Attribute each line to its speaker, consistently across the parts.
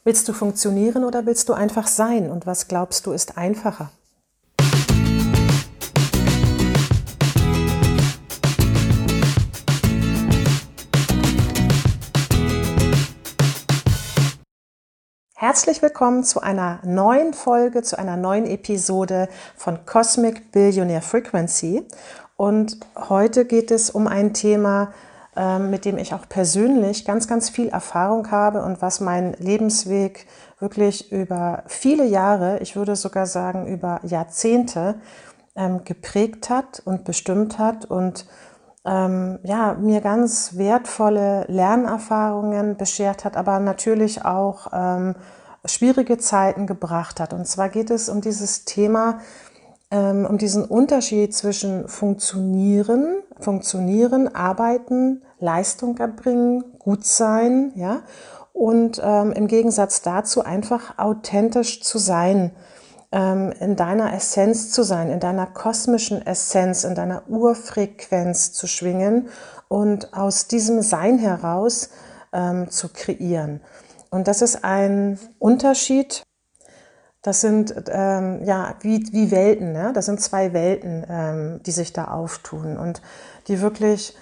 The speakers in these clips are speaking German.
Speaker 1: Willst du funktionieren oder willst du einfach sein? Und was glaubst du ist einfacher? Herzlich willkommen zu einer neuen Folge, zu einer neuen Episode von Cosmic Billionaire Frequency. Und heute geht es um ein Thema, mit dem ich auch persönlich ganz viel Erfahrung habe und was meinen Lebensweg wirklich über viele Jahre, ich würde sogar sagen über Jahrzehnte, geprägt hat und bestimmt hat und mir ganz wertvolle Lernerfahrungen beschert hat, aber natürlich auch schwierige Zeiten gebracht hat. Und zwar geht es um dieses Thema, um diesen Unterschied zwischen funktionieren, arbeiten, Leistung erbringen, gut sein, ja, und im Gegensatz dazu einfach authentisch zu sein, in deiner Essenz zu sein, in deiner kosmischen Essenz, in deiner Urfrequenz zu schwingen und aus diesem Sein heraus zu kreieren. Und das ist ein Unterschied. Das sind wie Welten, ne? Das sind zwei Welten, die sich da auftun und die wirklich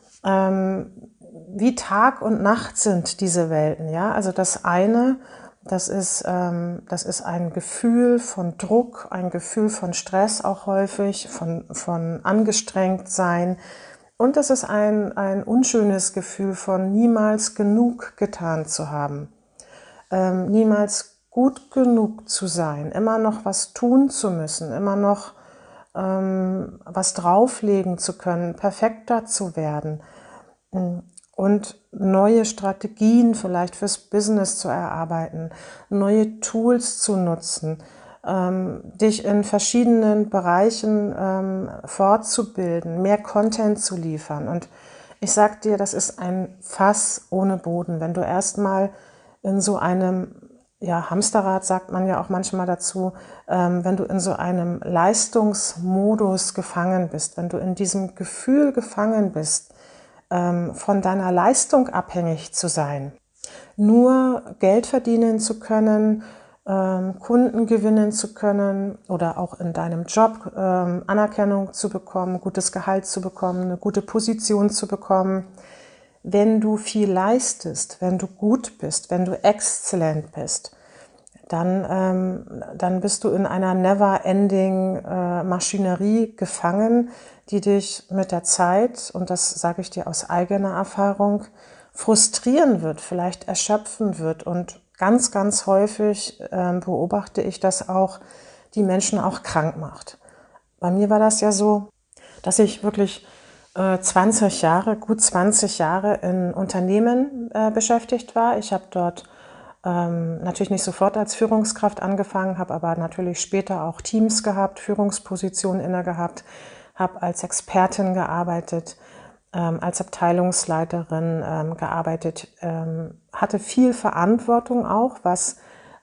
Speaker 1: wie Tag und Nacht sind, diese Welten. Ja? Also das eine, das ist ein Gefühl von Druck, ein Gefühl von Stress auch häufig, von angestrengt sein. Und das ist ein unschönes Gefühl von niemals genug getan zu haben, niemals gut genug zu sein, immer noch was tun zu müssen, immer noch was drauflegen zu können, perfekter zu werden und neue Strategien vielleicht fürs Business zu erarbeiten, neue Tools zu nutzen, dich in verschiedenen Bereichen fortzubilden, mehr Content zu liefern. Und ich sag dir, das ist ein Fass ohne Boden. Wenn du erstmal in so einem, ja, Hamsterrad sagt man ja auch manchmal dazu, wenn du in so einem Leistungsmodus gefangen bist, wenn du in diesem Gefühl gefangen bist, von deiner Leistung abhängig zu sein, nur Geld verdienen zu können, Kunden gewinnen zu können oder auch in deinem Job Anerkennung zu bekommen, gutes Gehalt zu bekommen, eine gute Position zu bekommen. Wenn du viel leistest, wenn du gut bist, wenn du exzellent bist, dann bist du in einer never-ending Maschinerie gefangen, die dich mit der Zeit, und das sage ich dir aus eigener Erfahrung, frustrieren wird, vielleicht erschöpfen wird. Und ganz häufig beobachte ich, dass auch die Menschen auch krank macht. Bei mir war das ja so, dass ich wirklich gut 20 Jahre in Unternehmen beschäftigt war. Ich habe dort natürlich nicht sofort als Führungskraft angefangen, habe aber natürlich später auch Teams gehabt, Führungspositionen inne gehabt, habe als Expertin gearbeitet, als Abteilungsleiterin gearbeitet, hatte viel Verantwortung auch, was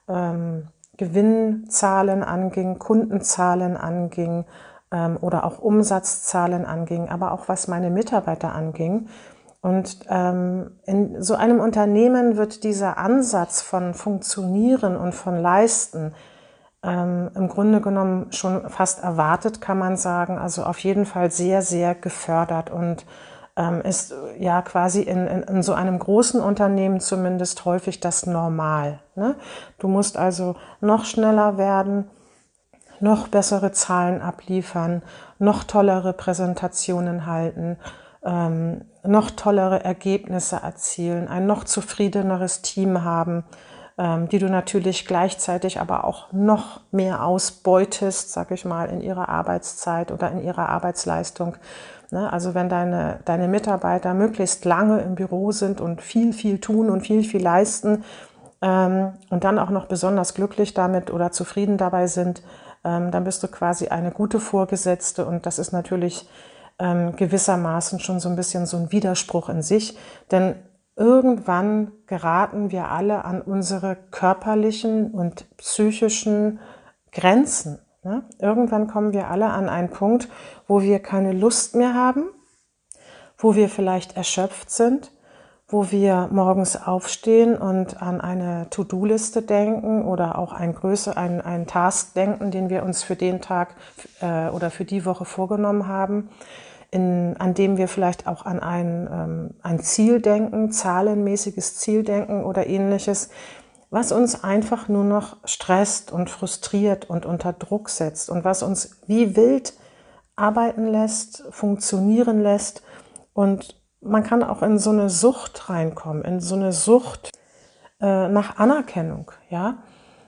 Speaker 1: Gewinnzahlen anging, Kundenzahlen anging oder auch Umsatzzahlen anging, aber auch was meine Mitarbeiter anging. Und in so einem Unternehmen wird dieser Ansatz von Funktionieren und von Leisten im Grunde genommen schon fast erwartet, kann man sagen. Also auf jeden Fall sehr gefördert und ist ja quasi in so einem großen Unternehmen zumindest häufig das Normal. Ne? Du musst also noch schneller werden, noch bessere Zahlen abliefern, noch tollere Präsentationen halten, noch tollere Ergebnisse erzielen, ein noch zufriedeneres Team haben, die du natürlich gleichzeitig aber auch noch mehr ausbeutest, sag ich mal, in ihrer Arbeitszeit oder in ihrer Arbeitsleistung. Ne? Also wenn deine Mitarbeiter möglichst lange im Büro sind und viel tun und viel leisten und dann auch noch besonders glücklich damit oder zufrieden dabei sind, dann bist du quasi eine gute Vorgesetzte und das ist natürlich gewissermaßen schon so ein bisschen so ein Widerspruch in sich, denn irgendwann geraten wir alle an unsere körperlichen und psychischen Grenzen. Ne? Irgendwann kommen wir alle an einen Punkt, wo wir keine Lust mehr haben, wo wir vielleicht erschöpft sind, wo wir morgens aufstehen und an eine To-Do-Liste denken oder auch einen Task denken, den wir uns für den Tag oder für die Woche vorgenommen haben, an dem wir vielleicht auch an ein Ziel denken, zahlenmäßiges Ziel denken oder ähnliches, was uns einfach nur noch stresst und frustriert und unter Druck setzt und was uns wie wild arbeiten lässt, funktionieren lässt. Und man kann auch in so eine Sucht reinkommen, in so eine Sucht nach Anerkennung. Ja?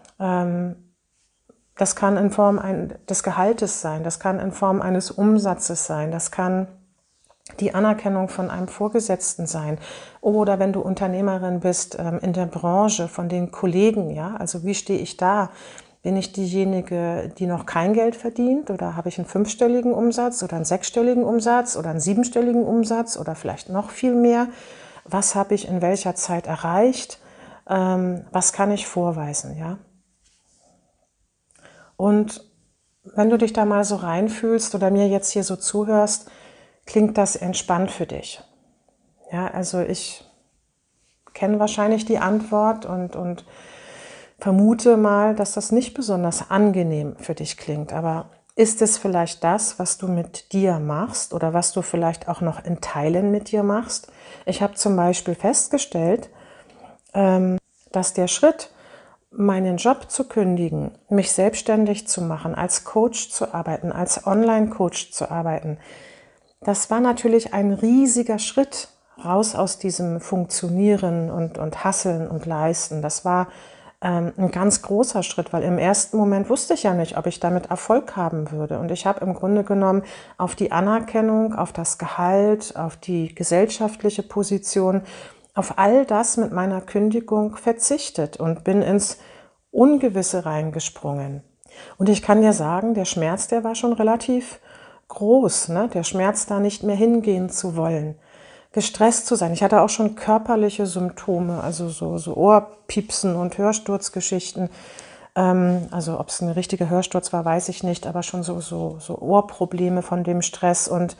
Speaker 1: Das kann in Form des Gehaltes sein, das kann in Form eines Umsatzes sein, das kann die Anerkennung von einem Vorgesetzten sein oder wenn du Unternehmerin bist, in der Branche, von den Kollegen. Ja? Also wie stehe ich da? Bin ich diejenige, die noch kein Geld verdient oder habe ich einen 5-stelligen Umsatz oder einen 6-stelligen Umsatz oder einen 7-stelligen Umsatz oder vielleicht noch viel mehr? Was habe ich in welcher Zeit erreicht? Was kann ich vorweisen? Ja? Und wenn du dich da mal so reinfühlst oder mir jetzt hier so zuhörst, klingt das entspannt für dich? Ja, also ich kenne wahrscheinlich die Antwort und vermute mal, dass das nicht besonders angenehm für dich klingt. Aber ist es vielleicht das, was du mit dir machst oder was du vielleicht auch noch in Teilen mit dir machst? Ich habe zum Beispiel festgestellt, dass der Schritt, meinen Job zu kündigen, mich selbstständig zu machen, als Coach zu arbeiten, als Online-Coach zu arbeiten, das war natürlich ein riesiger Schritt raus aus diesem Funktionieren und Hasseln und Leisten. Das war ein ganz großer Schritt, weil im ersten Moment wusste ich ja nicht, ob ich damit Erfolg haben würde. Und ich habe im Grunde genommen auf die Anerkennung, auf das Gehalt, auf die gesellschaftliche Position, auf all das mit meiner Kündigung verzichtet und bin ins Ungewisse reingesprungen. Und ich kann dir sagen, der Schmerz, der war schon relativ groß, ne? Der Schmerz, da nicht mehr hingehen zu wollen, gestresst zu sein. Ich hatte auch schon körperliche Symptome, also so Ohrpiepsen und Hörsturzgeschichten. Also ob es ein richtiger Hörsturz war, weiß ich nicht, aber schon so Ohrprobleme von dem Stress. Und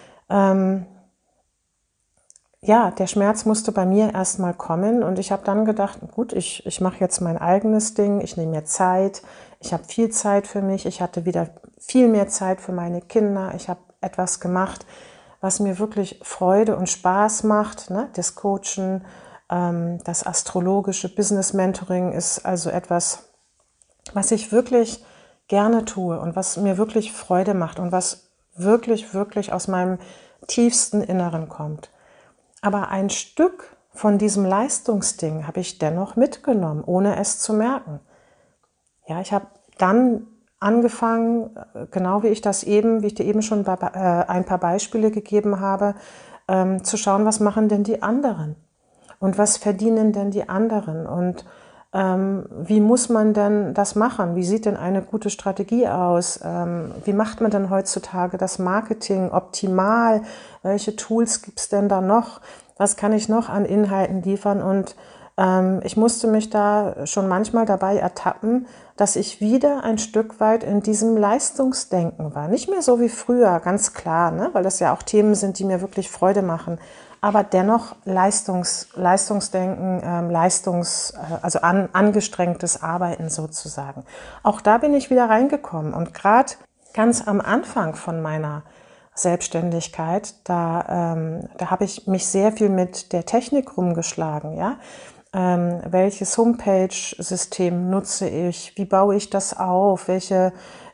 Speaker 1: ja, der Schmerz musste bei mir erstmal kommen und ich habe dann gedacht, gut, ich mache jetzt mein eigenes Ding, ich nehme mir Zeit, ich habe viel Zeit für mich, ich hatte wieder viel mehr Zeit für meine Kinder, ich habe etwas gemacht, was mir wirklich Freude und Spaß macht. Ne? Das Coachen, das astrologische Business Mentoring ist also etwas, was ich wirklich gerne tue und was mir wirklich Freude macht und was wirklich, wirklich aus meinem tiefsten Inneren kommt. Aber ein Stück von diesem Leistungsding habe ich dennoch mitgenommen, ohne es zu merken. Ja, ich habe dann angefangen, genau wie ich dir eben schon ein paar Beispiele gegeben habe, zu schauen, was machen denn die anderen und was verdienen denn die anderen und wie muss man denn das machen? Wie sieht denn eine gute Strategie aus? Wie macht man denn heutzutage das Marketing optimal? Welche Tools gibt es denn da noch? Was kann ich noch an Inhalten liefern? Und ich musste mich da schon manchmal dabei ertappen, dass ich wieder ein Stück weit in diesem Leistungsdenken war. Nicht mehr so wie früher, ganz klar, ne? Weil das ja auch Themen sind, die mir wirklich Freude machen. Aber dennoch Leistungsdenken, also angestrengtes Arbeiten sozusagen. Auch da bin ich wieder reingekommen. Und gerade ganz am Anfang von meiner Selbstständigkeit, da habe ich mich sehr viel mit der Technik rumgeschlagen, ja. Welches Homepage-System nutze ich? Wie baue ich das auf? Welchen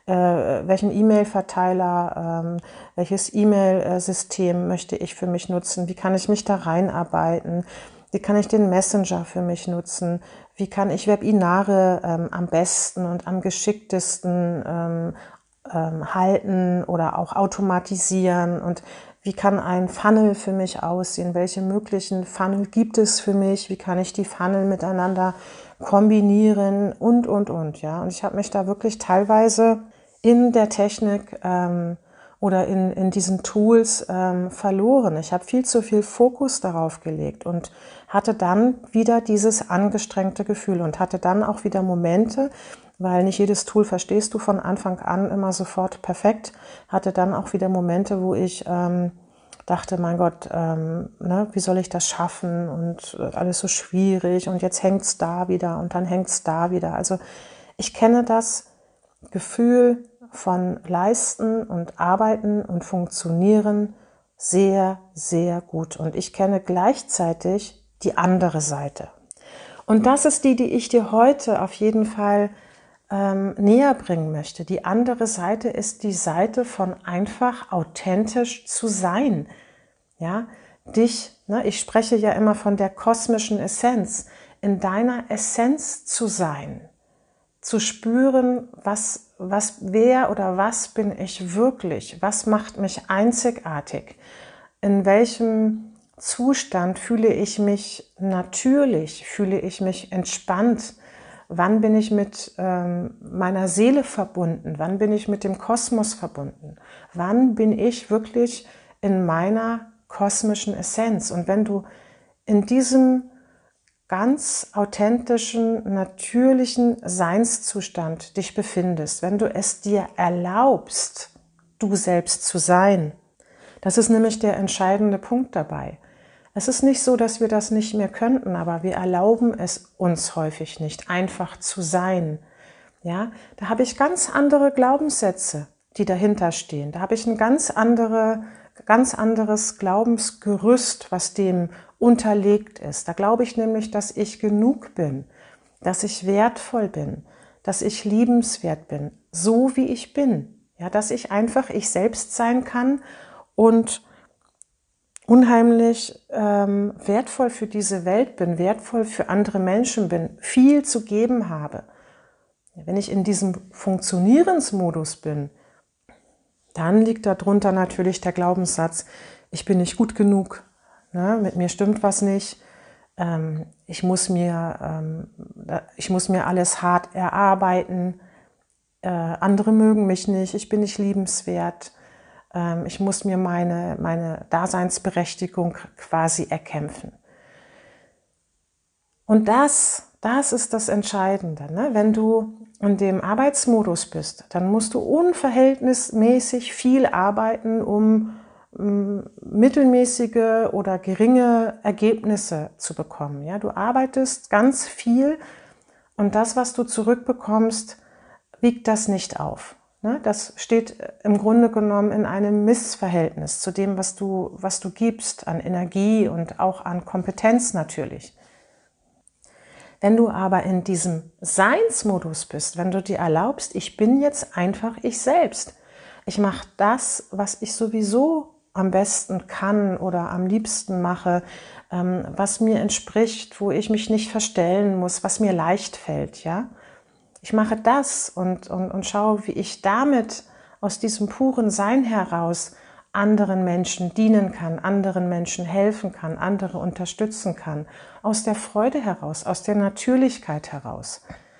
Speaker 1: E-Mail-Verteiler, welches E-Mail-System möchte ich für mich nutzen? Wie kann ich mich da reinarbeiten? Wie kann ich den Messenger für mich nutzen? Wie kann ich Webinare am besten und am geschicktesten halten oder auch automatisieren? Und wie kann ein Funnel für mich aussehen? Welche möglichen Funnel gibt es für mich? Wie kann ich die Funnel miteinander kombinieren? Und, ja. Und ich habe mich da wirklich teilweise in der Technik oder in diesen Tools verloren. Ich habe viel zu viel Fokus darauf gelegt und hatte dann wieder dieses angestrengte Gefühl und hatte dann auch wieder Momente, weil nicht jedes Tool verstehst du von Anfang an immer sofort perfekt, hatte dann auch wieder Momente, wo ich dachte, mein Gott, ne, wie soll ich das schaffen und alles so schwierig und jetzt hängt es da wieder und dann hängt es da wieder. Also ich kenne das Gefühl von Leisten und Arbeiten und Funktionieren sehr, sehr gut. Und ich kenne gleichzeitig die andere Seite. Und das ist die ich dir heute auf jeden Fall näher bringen möchte. Die andere Seite ist die Seite von einfach authentisch zu sein. Ja, ich spreche ja immer von der kosmischen Essenz, in deiner Essenz zu sein, zu spüren, wer oder was bin ich wirklich, was macht mich einzigartig, in welchem Zustand fühle ich mich natürlich, fühle ich mich entspannt, wann bin ich mit meiner Seele verbunden, wann bin ich mit dem Kosmos verbunden, wann bin ich wirklich in meiner kosmischen Essenz. Und wenn du in diesem ganz authentischen, natürlichen Seinszustand dich befindest, wenn du es dir erlaubst, du selbst zu sein, das ist nämlich der entscheidende Punkt dabei. Es ist nicht so, dass wir das nicht mehr könnten, aber wir erlauben es uns häufig nicht, einfach zu sein. Ja, da habe ich ganz andere Glaubenssätze, die dahinter stehen. Da habe ich ein ganz anderes Glaubensgerüst, was dem unterlegt ist. Da glaube ich nämlich, dass ich genug bin, dass ich wertvoll bin, dass ich liebenswert bin, so wie ich bin. Ja, dass ich einfach ich selbst sein kann und unheimlich wertvoll für diese Welt bin, wertvoll für andere Menschen bin, viel zu geben habe. Wenn ich in diesem Funktionierensmodus bin, dann liegt darunter natürlich der Glaubenssatz, ich bin nicht gut genug, ne? Mit mir stimmt was nicht, ich muss mir alles hart erarbeiten, andere mögen mich nicht, ich bin nicht liebenswert, ich muss mir meine Daseinsberechtigung quasi erkämpfen. Und das ist das Entscheidende. Ne? Wenn du in dem Arbeitsmodus bist, dann musst du unverhältnismäßig viel arbeiten, um mittelmäßige oder geringe Ergebnisse zu bekommen. Ja? Du arbeitest ganz viel und das, was du zurückbekommst, wiegt das nicht auf. Ne? Das steht im Grunde genommen in einem Missverhältnis zu dem, was du gibst an Energie und auch an Kompetenz natürlich. Wenn du aber in diesem Seinsmodus bist, wenn du dir erlaubst, ich bin jetzt einfach ich selbst. Ich mache das, was ich sowieso am besten kann oder am liebsten mache, was mir entspricht, wo ich mich nicht verstellen muss, was mir leicht fällt. Ja? Ich mache das und schaue, wie ich damit aus diesem puren Sein heraus anderen Menschen dienen kann, anderen Menschen helfen kann, andere unterstützen kann, aus der Freude heraus, aus der Natürlichkeit heraus.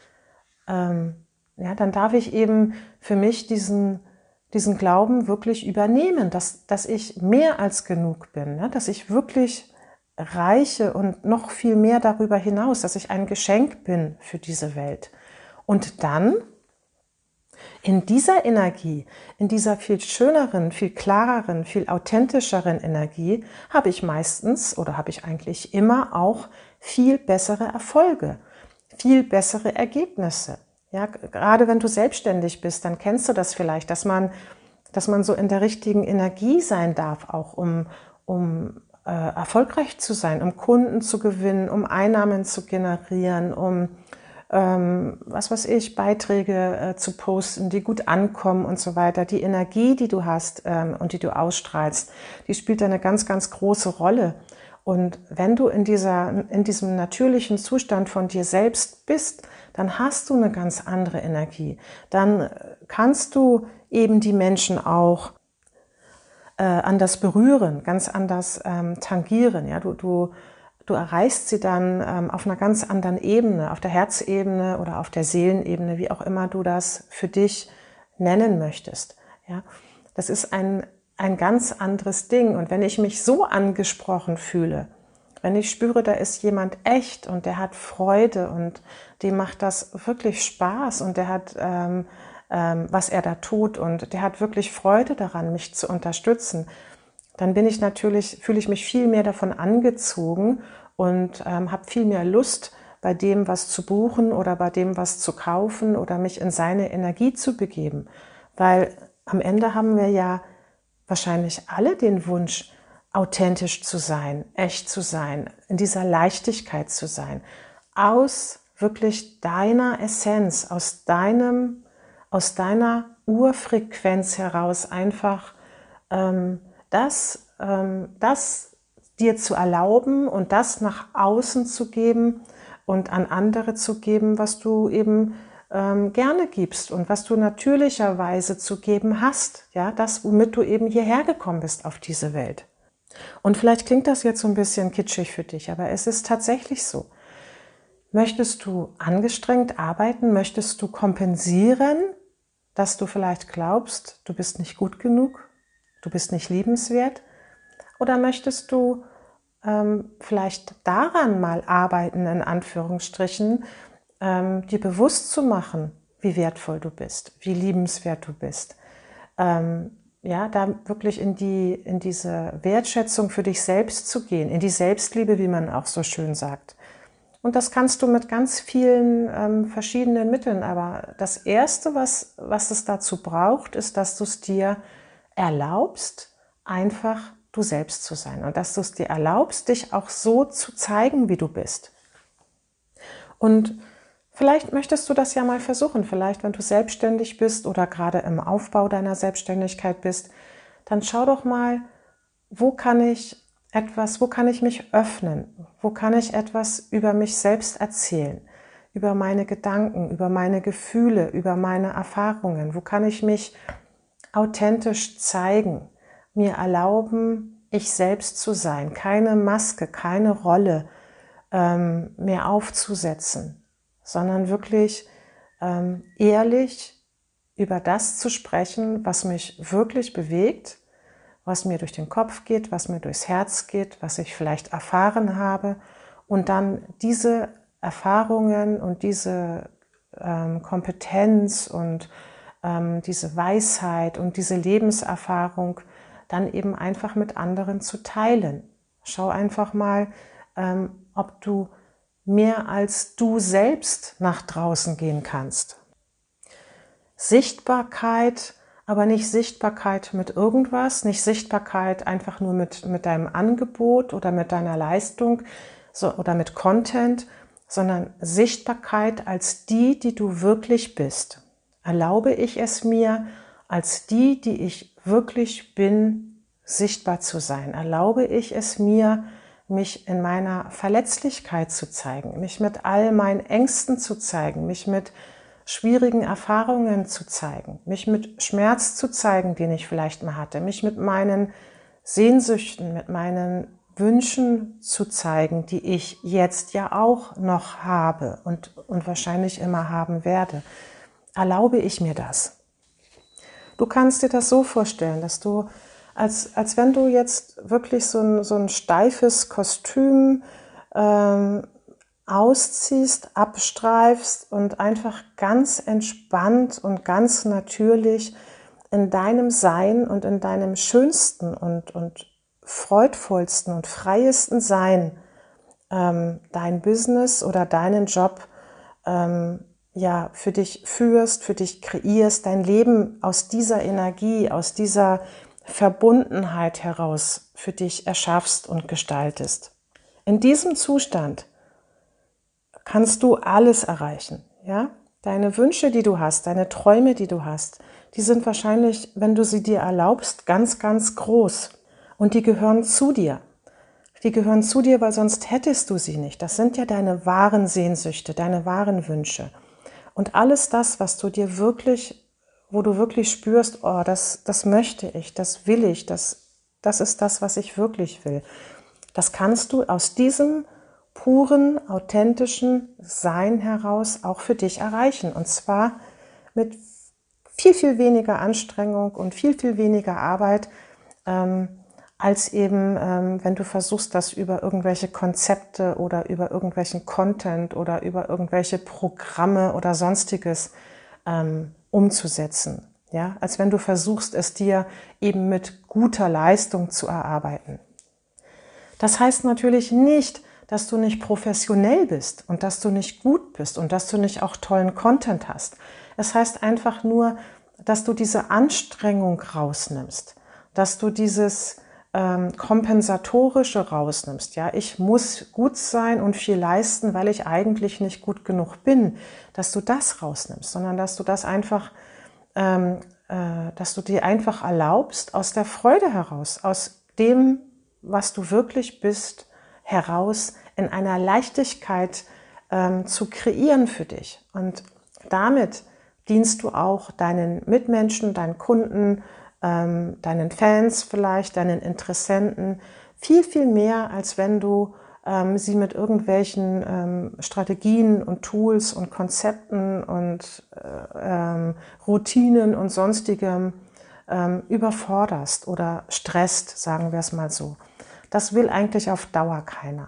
Speaker 1: Ja, dann darf ich eben für mich diesen Glauben wirklich übernehmen, dass ich mehr als genug bin, ne? Dass ich wirklich reiche und noch viel mehr darüber hinaus, dass ich ein Geschenk bin für diese Welt. Und dann in dieser Energie, in dieser viel schöneren, viel klareren, viel authentischeren Energie habe ich meistens oder habe ich eigentlich immer auch viel bessere Erfolge, viel bessere Ergebnisse. Ja, gerade wenn du selbstständig bist, dann kennst du das vielleicht, dass man so in der richtigen Energie sein darf, auch um erfolgreich zu sein, um Kunden zu gewinnen, um Einnahmen zu generieren, um Beiträge zu posten, die gut ankommen und so weiter. Die Energie, die du hast und die du ausstrahlst, die spielt eine ganz, ganz große Rolle. Und wenn du in diesem natürlichen Zustand von dir selbst bist, dann hast du eine ganz andere Energie. Dann kannst du eben die Menschen auch anders berühren, ganz anders tangieren. Ja? Du erreichst sie dann auf einer ganz anderen Ebene, auf der Herzebene oder auf der Seelenebene, wie auch immer du das für dich nennen möchtest. Ja? Das ist ein ganz anderes Ding. Und wenn ich mich so angesprochen fühle, wenn ich spüre, da ist jemand echt und der hat Freude und dem macht das wirklich Spaß und der hat, was er da tut und der hat wirklich Freude daran, mich zu unterstützen, dann bin ich natürlich, fühle ich mich viel mehr davon angezogen und habe viel mehr Lust, bei dem was zu buchen oder bei dem was zu kaufen oder mich in seine Energie zu begeben. Weil am Ende haben wir ja wahrscheinlich alle den Wunsch, authentisch zu sein, echt zu sein, in dieser Leichtigkeit zu sein, aus wirklich deiner Essenz, aus deiner Urfrequenz heraus einfach das dir zu erlauben und das nach außen zu geben und an andere zu geben, was du eben gerne gibst und was du natürlicherweise zu geben hast. Ja, das, womit du eben hierher gekommen bist auf diese Welt. Und vielleicht klingt das jetzt so ein bisschen kitschig für dich, aber es ist tatsächlich so. Möchtest du angestrengt arbeiten? Möchtest du kompensieren, dass du vielleicht glaubst, du bist nicht gut genug, du bist nicht liebenswert? Oder möchtest du vielleicht daran mal arbeiten, in Anführungsstrichen, dir bewusst zu machen, wie wertvoll du bist, wie liebenswert du bist? Ja, da wirklich in diese Wertschätzung für dich selbst zu gehen, in die Selbstliebe, wie man auch so schön sagt. Und das kannst du mit ganz vielen verschiedenen Mitteln. Aber das Erste, was es dazu braucht, ist, dass du es dir erlaubst, einfach du selbst zu sein. Und dass du es dir erlaubst, dich auch so zu zeigen, wie du bist. Und vielleicht möchtest du das ja mal versuchen. Vielleicht, wenn du selbstständig bist oder gerade im Aufbau deiner Selbstständigkeit bist, dann schau doch mal, wo kann ich mich öffnen? Wo kann ich etwas über mich selbst erzählen? Über meine Gedanken, über meine Gefühle, über meine Erfahrungen? Wo kann ich mich authentisch zeigen? Mir erlauben, ich selbst zu sein, keine Maske, keine Rolle mehr aufzusetzen, sondern wirklich ehrlich über das zu sprechen, was mich wirklich bewegt, was mir durch den Kopf geht, was mir durchs Herz geht, was ich vielleicht erfahren habe und dann diese Erfahrungen und diese Kompetenz und diese Weisheit und diese Lebenserfahrung dann eben einfach mit anderen zu teilen. Schau einfach mal, ob du mehr als du selbst nach draußen gehen kannst. Sichtbarkeit, aber nicht Sichtbarkeit mit irgendwas, nicht Sichtbarkeit einfach nur mit deinem Angebot oder mit deiner Leistung oder mit Content, sondern Sichtbarkeit als die du wirklich bist. Erlaube ich es mir, als die ich wirklich bin, sichtbar zu sein? Erlaube ich es mir, mich in meiner Verletzlichkeit zu zeigen, mich mit all meinen Ängsten zu zeigen, mich mit schwierigen Erfahrungen zu zeigen, mich mit Schmerz zu zeigen, den ich vielleicht mal hatte, mich mit meinen Sehnsüchten, mit meinen Wünschen zu zeigen, die ich jetzt ja auch noch habe und wahrscheinlich immer haben werde. Erlaube ich mir das? Du kannst dir das so vorstellen, dass du, als wenn du jetzt wirklich so ein steifes Kostüm ausziehst, abstreifst und einfach ganz entspannt und ganz natürlich in deinem Sein und in deinem schönsten und freudvollsten und freiesten Sein dein Business oder deinen Job ja, für dich führst, für dich kreierst, dein Leben aus dieser Energie, aus dieser Verbundenheit heraus für dich erschaffst und gestaltest. In diesem Zustand kannst du alles erreichen. Ja? Deine Wünsche, die du hast, deine Träume, die du hast, die sind wahrscheinlich, wenn du sie dir erlaubst, ganz, ganz groß. Und die gehören zu dir. Die gehören zu dir, weil sonst hättest du sie nicht. Das sind ja deine wahren Sehnsüchte, deine wahren Wünsche. Und alles das, was du dir wirklich, wo du wirklich spürst, oh, das möchte ich, das will ich, das ist das, was ich wirklich will. Das kannst du aus diesem puren, authentischen Sein heraus auch für dich erreichen. Und zwar mit viel, viel weniger Anstrengung und viel, viel weniger Arbeit, als eben, wenn du versuchst, das über irgendwelche Konzepte oder über irgendwelchen Content oder über irgendwelche Programme oder Sonstiges umzusetzen. ja, als wenn du versuchst, es dir eben mit guter Leistung zu erarbeiten. Das heißt natürlich nicht, dass du nicht professionell bist und dass du nicht gut bist und dass du nicht auch tollen Content hast. Es heißt einfach nur, dass du diese Anstrengung rausnimmst, dass du dieses Kompensatorische rausnimmst. Ja, ich muss gut sein und viel leisten, weil ich eigentlich nicht gut genug bin, dass du das rausnimmst, sondern dass du das einfach, dass du dir einfach erlaubst, aus der Freude heraus, aus dem, was du wirklich bist, heraus in einer Leichtigkeit zu kreieren für dich. Und damit dienst du auch deinen Mitmenschen, deinen Kunden, deinen Fans vielleicht, deinen Interessenten viel, viel mehr, als wenn du sie mit irgendwelchen Strategien und Tools und Konzepten und Routinen und sonstigem überforderst oder stresst, sagen wir es mal so. Das will eigentlich auf Dauer keiner.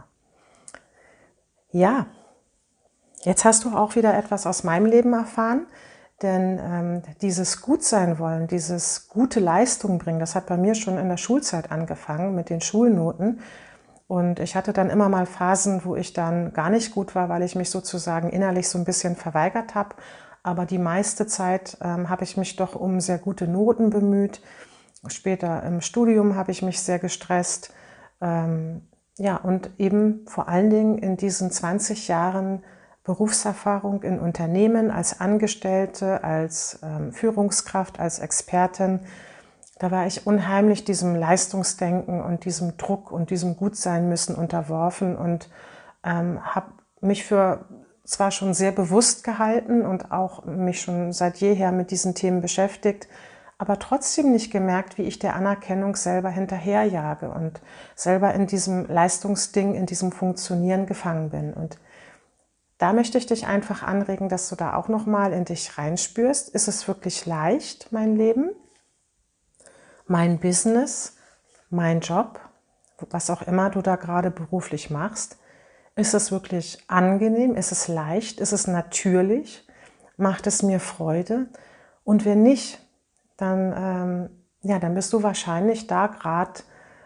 Speaker 1: Ja, jetzt hast du auch wieder etwas aus meinem Leben erfahren, denn dieses Gutsein wollen, dieses gute Leistung bringen, das hat bei mir schon in der Schulzeit angefangen mit den Schulnoten. Und ich hatte dann immer mal Phasen, wo ich dann gar nicht gut war, weil ich mich sozusagen innerlich so ein bisschen verweigert habe. Aber die meiste Zeit habe ich mich doch um sehr gute Noten bemüht. Später im Studium habe ich mich sehr gestresst. Ja, und eben vor allen Dingen in diesen 20 Jahren Berufserfahrung in Unternehmen als Angestellte, als Führungskraft, als Expertin, da war ich unheimlich diesem Leistungsdenken und diesem Druck und diesem Gutsein müssen unterworfen und habe mich für zwar schon sehr bewusst gehalten und auch mich schon seit jeher mit diesen Themen beschäftigt, aber trotzdem nicht gemerkt, wie ich der Anerkennung selber hinterherjage und selber in diesem Leistungsding, in diesem Funktionieren gefangen bin. Und da möchte ich dich einfach anregen, dass du da auch nochmal in dich reinspürst. Ist es wirklich leicht, mein Leben, mein Business, mein Job, was auch immer du da gerade beruflich machst? Ist es wirklich angenehm? Ist es leicht? Ist es natürlich? Macht es mir Freude? Und wenn nicht, dann, ja, dann bist du wahrscheinlich da gerade,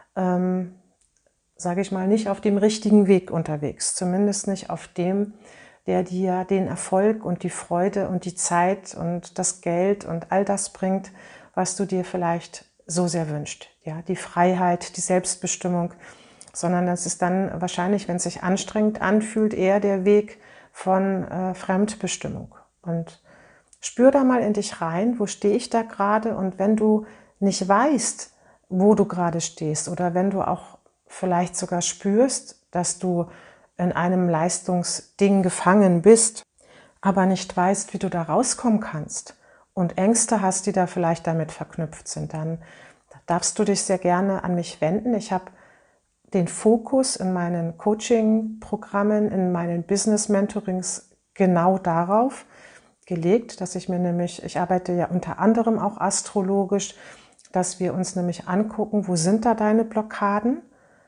Speaker 1: sage ich mal, nicht auf dem richtigen Weg unterwegs. Zumindest nicht auf dem, der dir den Erfolg und die Freude und die Zeit und das Geld und all das bringt, was du dir vielleicht so sehr wünscht. Ja, die Freiheit, die Selbstbestimmung, sondern das ist dann wahrscheinlich, wenn es sich anstrengend anfühlt, eher der Weg von Fremdbestimmung. Und spür da mal in dich rein, wo stehe ich da gerade? Und wenn du nicht weißt, wo du gerade stehst oder wenn du auch vielleicht sogar spürst, dass du in einem Leistungsding gefangen bist, aber nicht weißt, wie du da rauskommen kannst und Ängste hast, die da vielleicht damit verknüpft sind, dann darfst du dich sehr gerne an mich wenden. Ich habe den Fokus in meinen Coaching-Programmen, in meinen Business-Mentorings genau darauf gelegt, dass ich mir nämlich, ich arbeite ja unter anderem auch astrologisch, dass wir uns nämlich angucken, wo sind da deine Blockaden,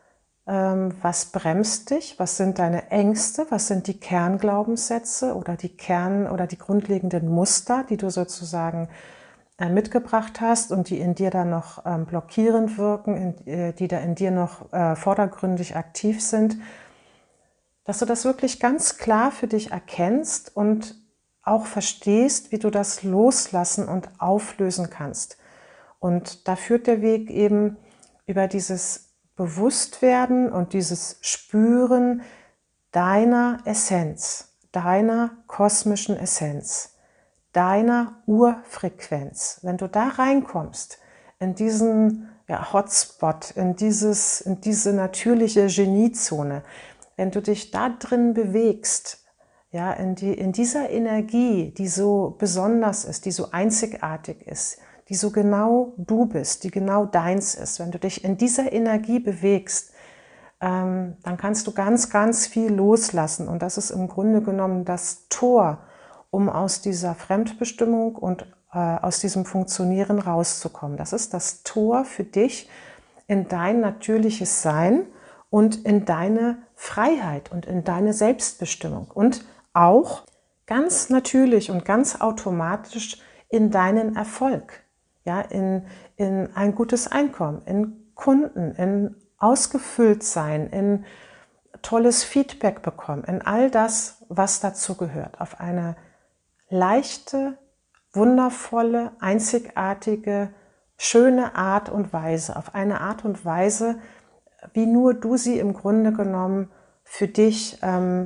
Speaker 1: was bremst dich, was sind deine Ängste, was sind die Kernglaubenssätze oder die grundlegenden Muster, die du sozusagen mitgebracht hast und die in dir dann noch blockierend wirken, die da in dir noch vordergründig aktiv sind, dass du das wirklich ganz klar für dich erkennst und auch verstehst, wie du das loslassen und auflösen kannst. Und da führt der Weg eben über dieses Bewusstwerden und dieses Spüren deiner Essenz, deiner kosmischen Essenz, deiner Urfrequenz. Wenn du da reinkommst, in diesen Hotspot, in diese natürliche Geniezone, wenn du dich da drin bewegst, ja, in dieser Energie, die so besonders ist, die so einzigartig ist, die so genau du bist, die genau deins ist, wenn du dich in dieser Energie bewegst, dann kannst du ganz, ganz viel loslassen. Und das ist im Grunde genommen das Tor, um aus dieser Fremdbestimmung und aus diesem Funktionieren rauszukommen. Das ist das Tor für dich in dein natürliches Sein und in deine Freiheit und in deine Selbstbestimmung und auch ganz natürlich und ganz automatisch in deinen Erfolg, ja, in ein gutes Einkommen, in Kunden, in Ausgefülltsein, in tolles Feedback bekommen, in all das, was dazu gehört, auf eine leichte, wundervolle, einzigartige, schöne Art und Weise, auf eine Art und Weise, wie nur du sie im Grunde genommen für dich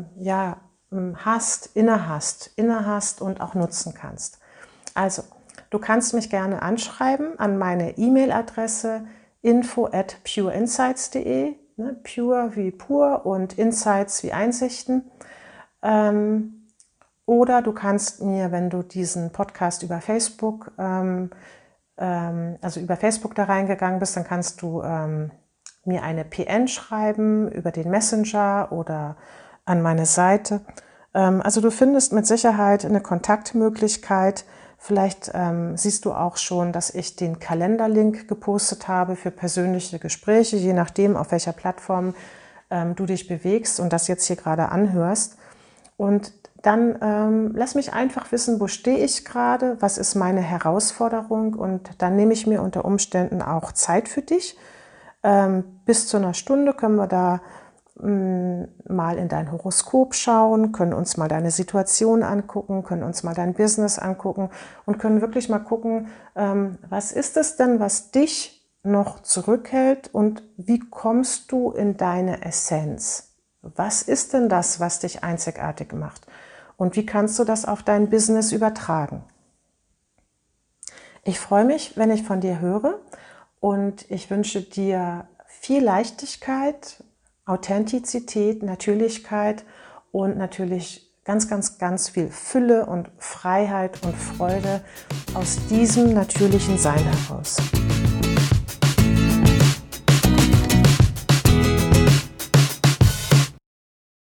Speaker 1: innehast und auch nutzen kannst. Also, du kannst mich gerne anschreiben an meine E-Mail-Adresse info@pureinsights.de, ne, pure wie pur und Insights wie Einsichten. Oder du kannst mir, wenn du diesen Podcast über Facebook, über Facebook da reingegangen bist, dann kannst du mir eine PN schreiben über den Messenger oder an meine Seite. Also du findest mit Sicherheit eine Kontaktmöglichkeit. Vielleicht siehst du auch schon, dass ich den Kalenderlink gepostet habe für persönliche Gespräche, je nachdem, auf welcher Plattform du dich bewegst und das jetzt hier gerade anhörst. Und dann lass mich einfach wissen, wo stehe ich gerade, was ist meine Herausforderung, und dann nehme ich mir unter Umständen auch Zeit für dich. Bis zu einer Stunde können wir da mal in dein Horoskop schauen, können uns mal deine Situation angucken, können uns mal dein Business angucken und können wirklich mal gucken, was ist es denn, was dich noch zurückhält und wie kommst du in deine Essenz? Was ist denn das, was dich einzigartig macht? Und wie kannst du das auf dein Business übertragen? Ich freue mich, wenn ich von dir höre, und ich wünsche dir viel Leichtigkeit, Authentizität, Natürlichkeit und natürlich ganz, ganz, ganz viel Fülle und Freiheit und Freude aus diesem natürlichen Sein heraus.